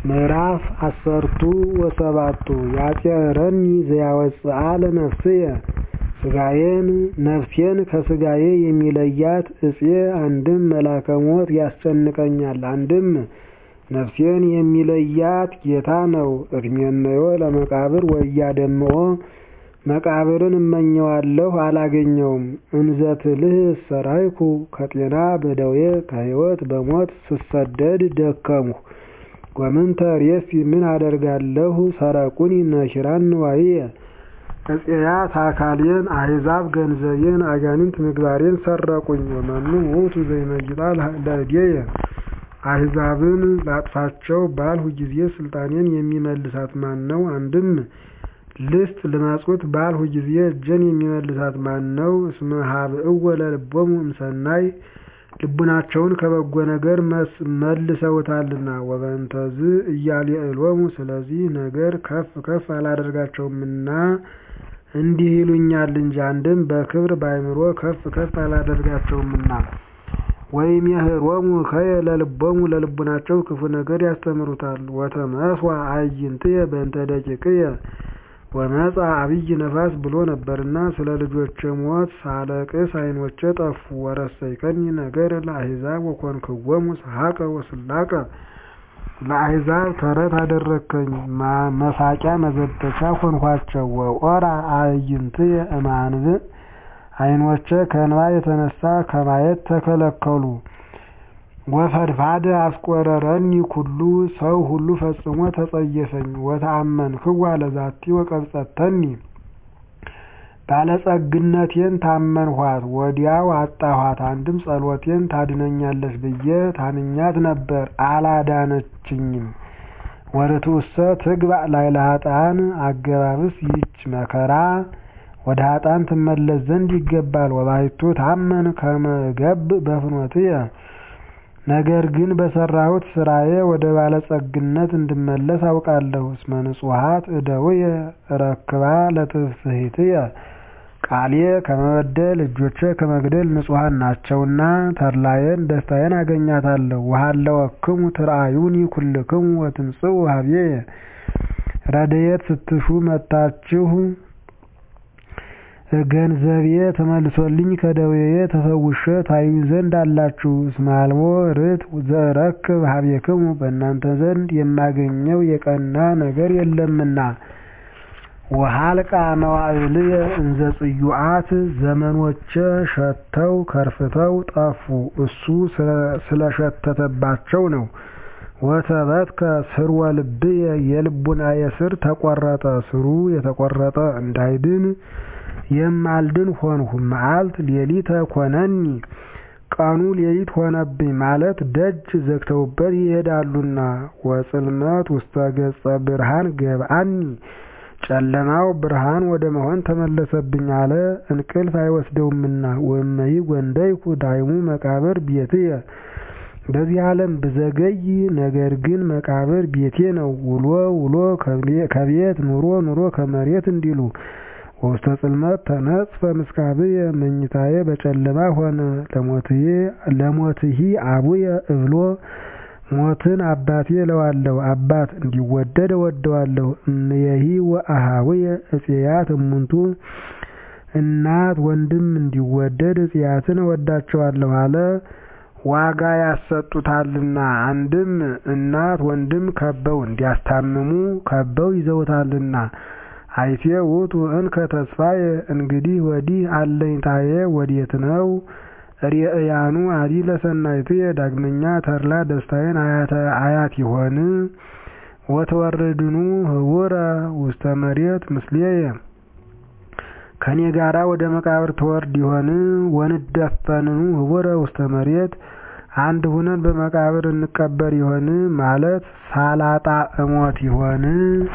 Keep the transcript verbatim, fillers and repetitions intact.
ምዕራፍ አሰርቱ ወሰባቱ ያፄረኒ ዘያወፅአ ለነፍስየ ሥጋዬን ነፍሴን ከሥጋዬ የሚለያት ዕፄ አንድም መላከ ሞት ያስጨንቀኛል አንድም ነፍሴን የሚለያት ጌታ ነው። እድሜነዮ ለመቃብር ወያደምዖ መቃብርን እመኘዋለሁ አላገኘውም። እንዘትልህ ሰራይኩ ከጤና በደዌ ከሕይወት በሞት ስሰደድ ደከምሁ። ወምንተ ሬሲ ምን አደርጋለሁ ሰረቁኒ ነኪራን ንዋየ ዕፄያት አካሌን አሕዛብ ገንዘቤን አጋንንት ምግባሬን ሰረቁኝ። ወመኑ ውእቱ ዘይመይጣ ለእዴየ አሕዛብን ላጥፋቸው ባልሁ ጊዜ ስልጣኔን የሚመልሳት ማነው? አንድም ልስት ልመጹት ባልሁ ጊዜ እጄን የሚመልሳት ማነው? እስመ ሀብእወ ለልቦሙ እምሰናይ ልቡናቸውን ከበጎ ነገር መልሰውታልና። ወበእንተዝ ኢያልየዕሎሙ ስለዚህ ነገር ከፍ ከፍ አላደርጋቸውምና እንዲህ ይሉኛል እንጂ አንድም በክብር በአእምሮ ከፍ ከፍ አላደርጋቸውምና። ወይሜህሮሙ ከየ ለልቦሙ ለልቡናቸው ክፉ ነገር ያስተምሩታል። ወተመስዋ አዕይንትየ በእንተ ደቂቅየ ወመጻ አብይ ነፋስ ብሎ ነበርና ስለ ልጆቼ ሞት ሳለቅስ ዓይኖቼ ጠፉ። ወረሰይከኒ ነገር ለአሕዛብ ወኮንክዎሙ ሰሐቀ ወስላቀ ለአሕዛብ ተረት አደረግከኝ መሳቂያ መዘበቻ ሆንኋቸው። ወኦራ አዕይንትየ እምአንብዕ ዓይኖቼ ከእንባ የተነሳ ከማየት ተከለከሉ። ወፈድፋደ አስቆረረኒ ኩሉ ሰው ሁሉ ፈጽሞ ተጸየፈኝ። ወተአመንክዋ ለዛቲ ወቀብጸተኒ ባለጸግነቴን ታመንኋት ወዲያው አጣኋት። አንድም ጸሎቴን ታድነኛለች ብዬ ታምኛት ነበር አላዳነችኝም። ወርቱሰ ትግባእ ላዕለ ኃጥአን አገባብስ ይህች መከራ ወደ ኃጥአን ትመለስ ዘንድ ይገባል። ወባሕቱ ታመን ከመ እገብእ በፍኖትየ ነገር ግን በሰራሁት ስራዬ ወደ ባለጸግነት እንድመለስ አውቃለሁ። እስመ ንጹሐት እደውየ ረክባ ለትፍስሕትየ ቃሌ ከመበደል እጆቼ ከመግደል ንጹሐን ናቸውና ተድላዬን ደስታዬን አገኛታለሁ። ወሀለወክሙ ትርአዩኒ ኩልክሙ ወትምጽኡ ኀቤየ ረድኤት ስትሹ መጥታችሁ ገንዘቤ ተመልሶልኝ ከደዌዬ ተፈውሼ ታዩኝ ዘንድ አላችሁ። እስመ አልቦ ርትዕ ዘእረክብ ኀቤክሙ በእናንተ ዘንድ የማገኘው የቀና ነገር የለምና። ወሀልቃ መዋዕልየ እንዘ ጽዩዓት ዘመኖቼ ሸተው ከርፍተው ጠፉ እሱ ስለሸተተባቸው ነው። ወተበትከ ስርወ ልብየ የልቡናዬ ስር ተቆረጠ ስሩ የተቆረጠ እንዳይድን የማልድን ሆንሁ። መዓልት ሌሊተ ኮነኒ ቀኑ ሌሊት ሆነብኝ ማለት ደጅ ዘግተውበት ይሄዳሉና። ወጽልመት ውስተ ገጸ ብርሃን ገብአኒ ጨለማው ብርሃን ወደ መሆን ተመለሰብኝ አለ እንቅልፍ አይወስደውምና። ወእመሂ ጐንደይኩ ዳይሙ መቃብር ቤትየ በዚህ ዓለም ብዘገይ ነገር ግን መቃብር ቤቴ ነው። ውሎ ውሎ ከቤት ኑሮ ኑሮ ከመሬት እንዲሉ። ወውስተ ጽልመት ተነጽፈ ምስካብየ መኝታዬ በጨለማ ሆነ። ለሞትሂ አቡየ እብሎ ሞትን አባቴ እለዋለሁ አባት እንዲወደድ እወደዋለሁ። እምየሂ ወአኀውየ ዕፄያት እሙንቱ እናት ወንድም እንዲወደድ ዕፄያትን እወዳቸዋለሁ አለ ዋጋ ያሰጡታልና። አንድም እናት ወንድም ከበው እንዲያስታምሙ ከበው ይዘውታልና። አይቴ ውእቱ እንከ ተስፋዬ እንግዲህ ወዲህ አለኝታዬ ወዴት ነው? ርእያኑ አዲ ለሰናይትየ ዳግመኛ ተድላ ደስታዬን አያት ይሆን? ወተወርድኑ ህቡረ ውስተ መሬት ምስሌየ ከኔ ጋራ ወደ መቃብር ተወርድ ይሆን? ወንደፈንኑ ህቡረ ውስተ መሬት አንድ ሁነን በመቃብር እንቀበር ይሆን? ማለት ሳላጣ እሞት ይሆን?